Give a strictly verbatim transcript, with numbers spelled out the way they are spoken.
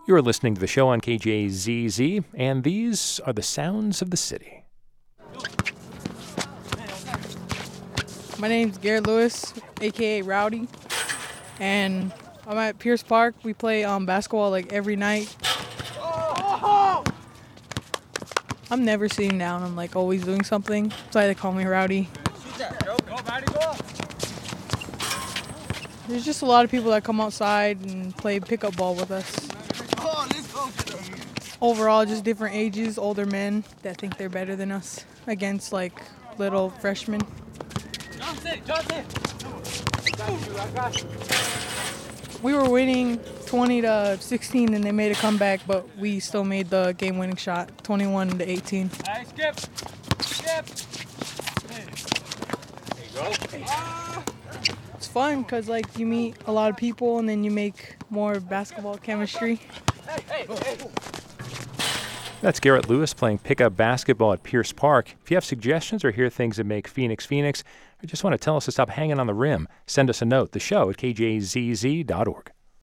You're listening to the show on K J Z Z, and these are the sounds of the city. My name's Garrett Lewis, a k a. Rowdy, and I'm at Pierce Park. We play um, basketball like every night. I'm never sitting down. I'm like always doing something. So they call me Rowdy. There's just a lot of people that come outside and play pickup ball with us. Overall, just different ages, older men that think they're better than us against like little freshmen. We were winning twenty to sixteen and they made a comeback, but we still made the game-winning shot, twenty-one to eighteen. Hey, skip! Skip! There you go. It's fun because like you meet a lot of people and then you make more basketball chemistry. Hey, hey, hey. That's Garrett Lewis playing pickup basketball at Pierce Park. If you have suggestions or hear things that make Phoenix Phoenix, or just want to tell us to stop hanging on the rim, send us a note, the show at k j z z dot org.